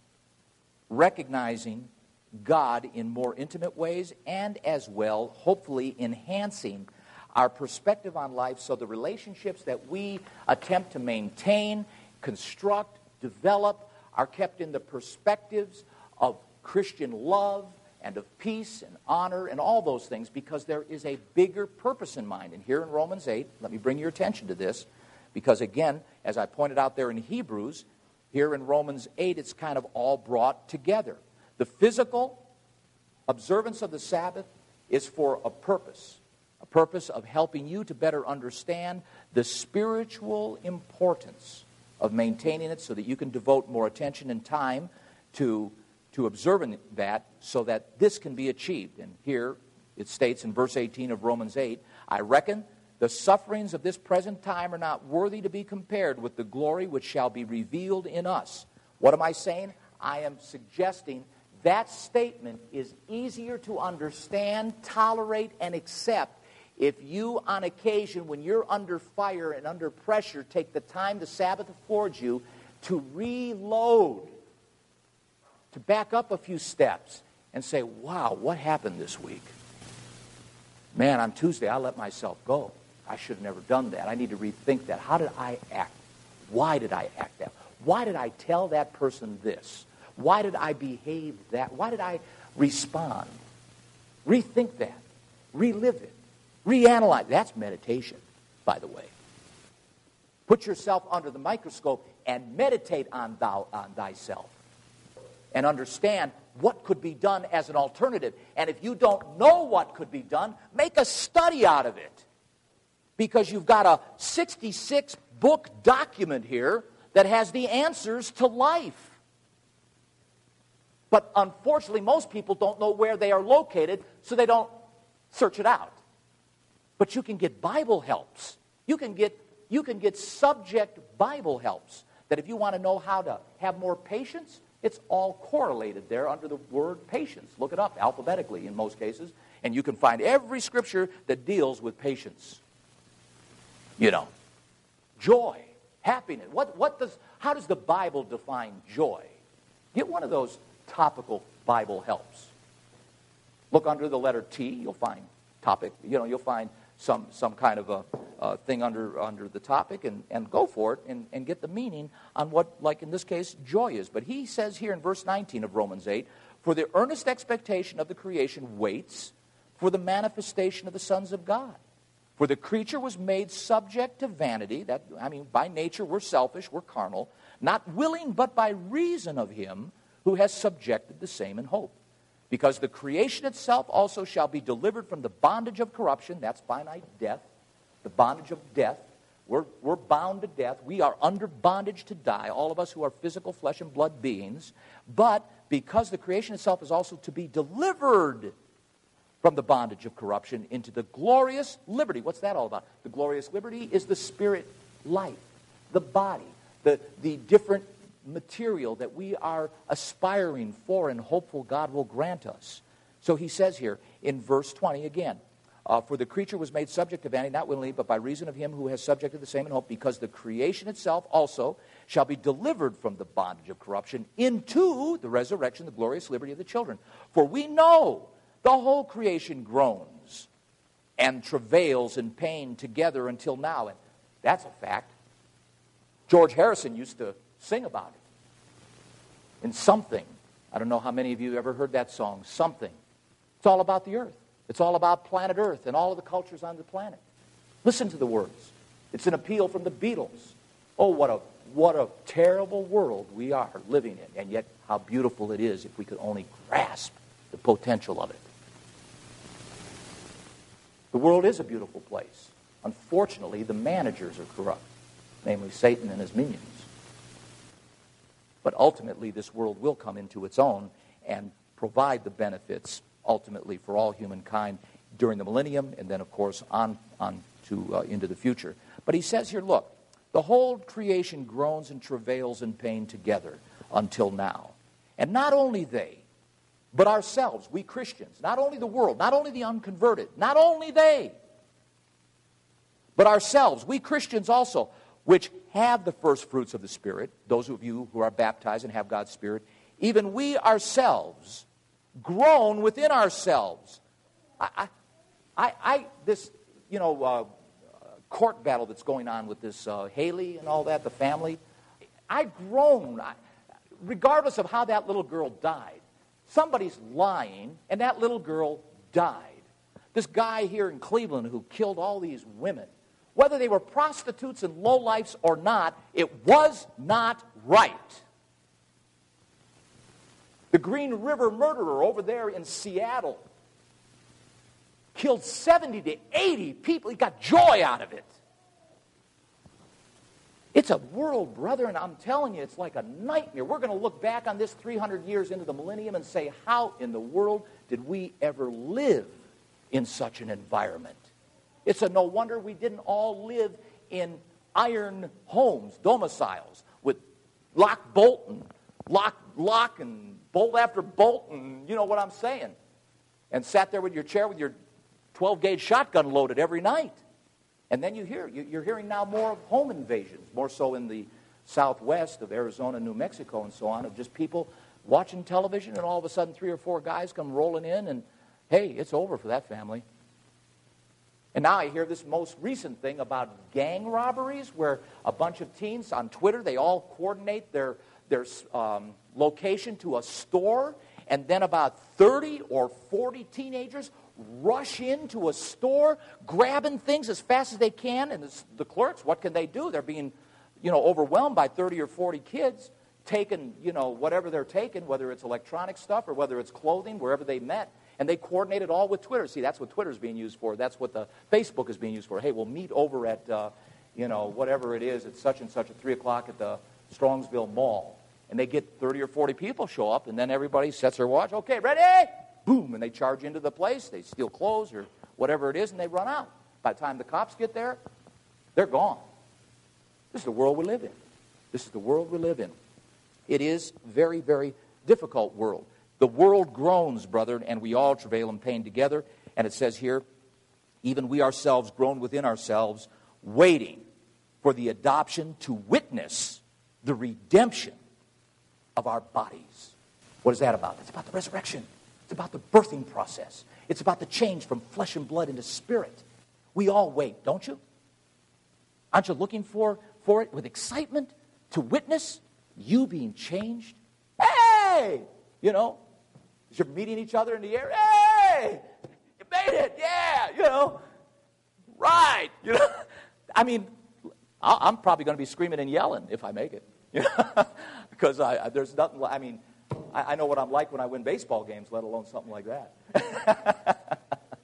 [SPEAKER 1] recognizing God in more intimate ways and as well, hopefully, enhancing our perspective on life so the relationships that we attempt to maintain, construct, develop are kept in the perspectives of Christian love and of peace and honor and all those things because there is a bigger purpose in mind. And here in Romans 8, let me bring your attention to this because again, as I pointed out there in Hebrews, here in Romans 8, it's kind of all brought together. The physical observance of the Sabbath is for a purpose of helping you to better understand the spiritual importance of maintaining it so that you can devote more attention and time to observing that so that this can be achieved. And here it states in verse 18 of Romans 8, I reckon the sufferings of this present time are not worthy to be compared with the glory which shall be revealed in us. What am I saying? I am suggesting that statement is easier to understand, tolerate, and accept if you, on occasion, when you're under fire and under pressure, take the time the Sabbath affords you to reload, to back up a few steps and say, wow, what happened this week? Man, on Tuesday, I let myself go. I should have never done that. I need to rethink that. How did I act? Why did I act that? Why did I tell that person this? Why did I behave that? Why did I respond? Rethink that. Relive it. Reanalyze. That's meditation, by the way. Put yourself under the microscope and meditate on thyself. And understand what could be done as an alternative. And if you don't know what could be done, make a study out of it. Because you've got a 66-book document here that has the answers to life. But unfortunately, most people don't know where they are located, so they don't search it out. But you can get Bible helps. You can get subject Bible helps. That if you want to know how to have more patience, it's all correlated there under the word patience. Look it up alphabetically in most cases, and you can find every scripture that deals with patience. You know, joy, happiness. How does the Bible define joy? Get one of those topical Bible helps. Look under the letter T, you'll find topic. You'll find some kind of a thing under the topic and go for it and get the meaning on what, like in this case, joy is. But he says here in verse 19 of Romans 8, for the earnest expectation of the creation waits for the manifestation of the sons of God. For the creature was made subject to vanity. By nature we're selfish, we're carnal, not willing but by reason of him who has subjected the same in hope. Because the creation itself also shall be delivered from the bondage of corruption, that's finite death, the bondage of death. We're bound to death. We are under bondage to die, all of us who are physical flesh and blood beings. But because the creation itself is also to be delivered from the bondage of corruption into the glorious liberty. What's that all about? The glorious liberty is the spirit life, the body, the different material that we are aspiring for and hopeful God will grant us. So he says here in verse 20 again, for the creature was made subject to vanity, not willingly, but by reason of him who has subjected the same in hope, because the creation itself also shall be delivered from the bondage of corruption into the resurrection, the glorious liberty of the children. For we know the whole creation groans and travails in pain together until now. And that's a fact. George Harrison used to sing about it in Something. I don't know how many of you ever heard that song, Something. It's all about the earth. It's all about planet Earth and all of the cultures on the planet. Listen to the words. It's an appeal from the Beatles. Oh, what a terrible world we are living in, and yet how beautiful it is if we could only grasp the potential of it. The world is a beautiful place. Unfortunately, the managers are corrupt, namely Satan and his minions. But ultimately, this world will come into its own and provide the benefits ultimately for all humankind during the millennium and then, of course, into the future. But he says here, look, the whole creation groans and travails in pain together until now. And not only they, but ourselves, we Christians, not only the world, not only the unconverted, not only they, but ourselves, we Christians also, which have the first fruits of the Spirit, those of you who are baptized and have God's Spirit, even we ourselves groan within ourselves. This court battle that's going on with this Haley and all that, the family, I groan, regardless of how that little girl died. Somebody's lying, and that little girl died. This guy here in Cleveland who killed all these women, whether they were prostitutes and lowlifes or not, it was not right. The Green River murderer over there in Seattle killed 70 to 80 people. He got joy out of it. It's a world, brother, and I'm telling you, it's like a nightmare. We're going to look back on this 300 years into the millennium and say, how in the world did we ever live in such an environment? It's a no wonder we didn't all live in iron homes, domiciles, with lock, and bolt after bolt, and you know what I'm saying. And sat there with your chair with your 12-gauge shotgun loaded every night. And then you're hearing now more of home invasions, more so in the southwest of Arizona, New Mexico, and so on, of just people watching television, and all of a sudden 3 or 4 guys come rolling in, and hey, it's over for that family. And now I hear this most recent thing about gang robberies, where a bunch of teens on Twitter, they all coordinate their location to a store, and then about 30 or 40 teenagers rush into a store, grabbing things as fast as they can, and the clerks, what can they do? They're being, overwhelmed by 30 or 40 kids, taking, whatever they're taking, whether it's electronic stuff or whether it's clothing, wherever they met, and they coordinate it all with Twitter. See, that's what Twitter's being used for. That's what the Facebook is being used for. Hey, we'll meet over at, whatever it is, at such and such at 3 o'clock at the Strongsville Mall. And they get 30 or 40 people show up, and then everybody sets their watch. Okay, ready? Boom, and they charge into the place. They steal clothes or whatever it is, and they run out. By the time the cops get there, they're gone. This is the world we live in. This is the world we live in. It is a very, very difficult world. The world groans, brethren, and we all travail in pain together. And it says here, even we ourselves groan within ourselves, waiting for the adoption to witness the redemption of our bodies. What is that about? It's about the resurrection. It's about the birthing process. It's about the change from flesh and blood into spirit. We all wait, don't you? Aren't you looking for it with excitement to witness you being changed? Hey! As you're meeting each other in the air, hey! You made it, yeah! Right! I mean, I'm probably going to be screaming and yelling if I make it. Because there's nothing, I know what I'm like when I win baseball games, let alone something like that.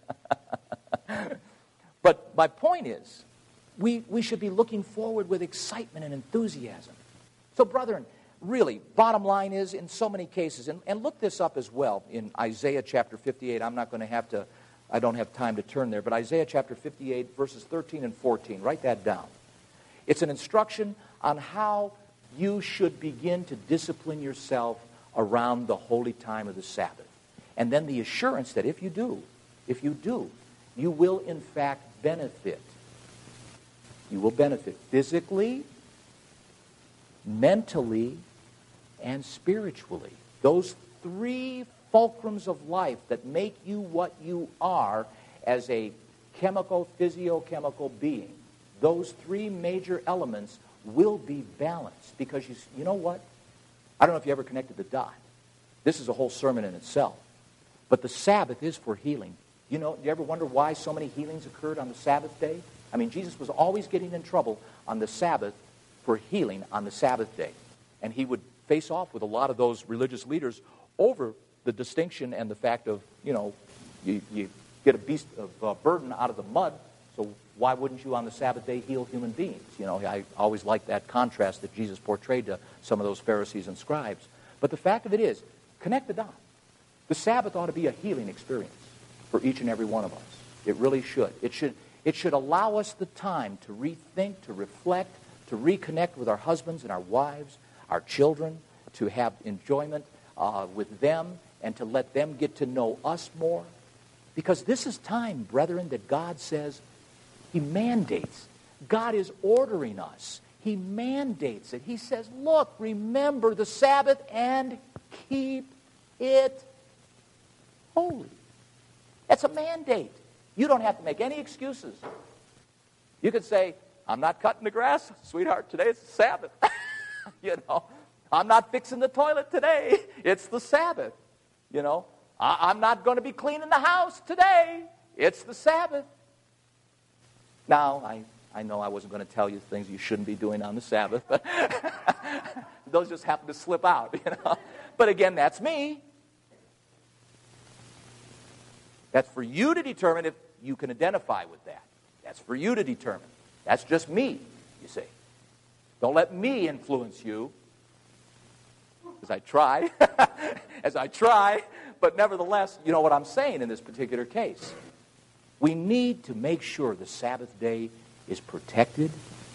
[SPEAKER 1] But my point is, we should be looking forward with excitement and enthusiasm. So, brethren, really, bottom line is, in so many cases, and look this up as well in Isaiah chapter 58. I don't have time to turn there, but Isaiah chapter 58, verses 13 and 14, write that down. It's an instruction on how you should begin to discipline yourself around the holy time of the Sabbath. And then the assurance that if you do, you will in fact benefit. You will benefit physically, mentally, and spiritually. Those 3 fulcrums of life that make you what you are as a physiochemical being. Those 3 major elements will be balanced. Because you know what? I don't know if you ever connected the dot. This is a whole sermon in itself. But the Sabbath is for healing. You know, do you ever wonder why so many healings occurred on the Sabbath day? I mean, Jesus was always getting in trouble on the Sabbath for healing on the Sabbath day. And he would face off with a lot of those religious leaders over the distinction and the fact of, you get a beast of burden out of the mud, so why wouldn't you on the Sabbath day heal human beings? I always liked that contrast that Jesus portrayed to some of those Pharisees and scribes. But the fact of it is, connect the dots. The Sabbath ought to be a healing experience for each and every one of us. It really should. It should allow us the time to rethink, to reflect, to reconnect with our husbands and our wives, our children, to have enjoyment with them, and to let them get to know us more. Because this is time, brethren, that God says, He mandates. God is ordering us. He mandates it. He says, look, remember the Sabbath and keep it holy. That's a mandate. You don't have to make any excuses. You could say, I'm not cutting the grass, sweetheart, today it's the Sabbath. I'm not fixing the toilet today. It's the Sabbath. I'm not going to be cleaning the house today. It's the Sabbath. Now, I know I wasn't going to tell you things you shouldn't be doing on the Sabbath, but those just happen to slip out, But again, that's me. That's for you to determine if you can identify with that. That's for you to determine. That's just me, you see. Don't let me influence you, as I try, but nevertheless, you know what I'm saying in this particular case. We need to make sure the Sabbath day is protected,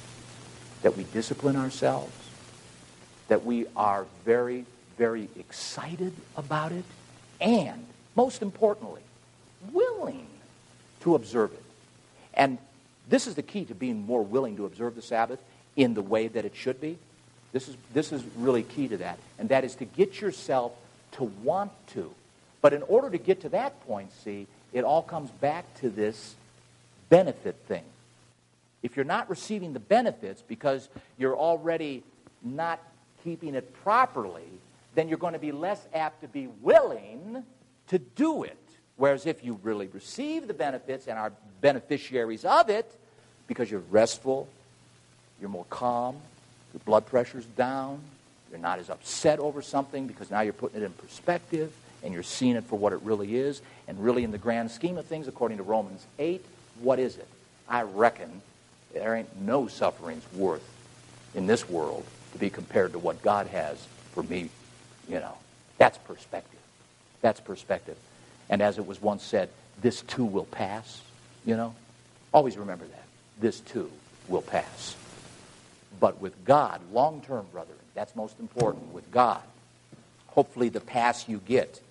[SPEAKER 1] that we discipline ourselves, that we are very, very excited about it, and, most importantly, willing to observe it. And this is the key to being more willing to observe the Sabbath in the way that it should be. This is really key to that, and that is to get yourself to want to. But in order to get to that point, see, it all comes back to this benefit thing. If you're not receiving the benefits because you're already not keeping it properly, then you're going to be less apt to be willing to do it. Whereas if you really receive the benefits and are beneficiaries of it, because you're restful, you're more calm, your blood pressure's down, you're not as upset over something because now you're putting it in perspective and you're seeing it for what it really is. And really in the grand scheme of things, according to Romans 8, what is it? I reckon there ain't no sufferings worth in this world to be compared to what God has for me. That's perspective. That's perspective. And as it was once said, this too will pass. Always remember that. This too will pass. But with God, long-term, brethren, that's most important. With God, hopefully the pass you get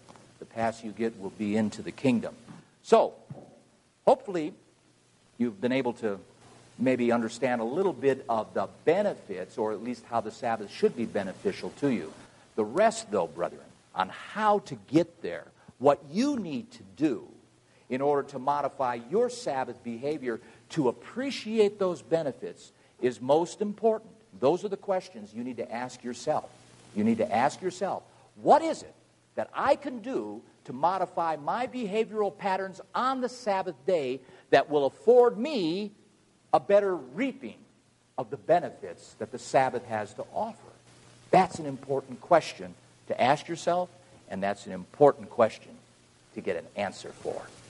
[SPEAKER 1] will be into the kingdom. So, hopefully you've been able to maybe understand a little bit of the benefits, or at least how the Sabbath should be beneficial to you. The rest, though, brethren, on how to get there, what you need to do in order to modify your Sabbath behavior to appreciate those benefits is most important. Those are the questions you need to ask yourself. You need to ask yourself, what is it that I can do to modify my behavioral patterns on the Sabbath day that will afford me a better reaping of the benefits that the Sabbath has to offer? That's an important question to ask yourself, and that's an important question to get an answer for.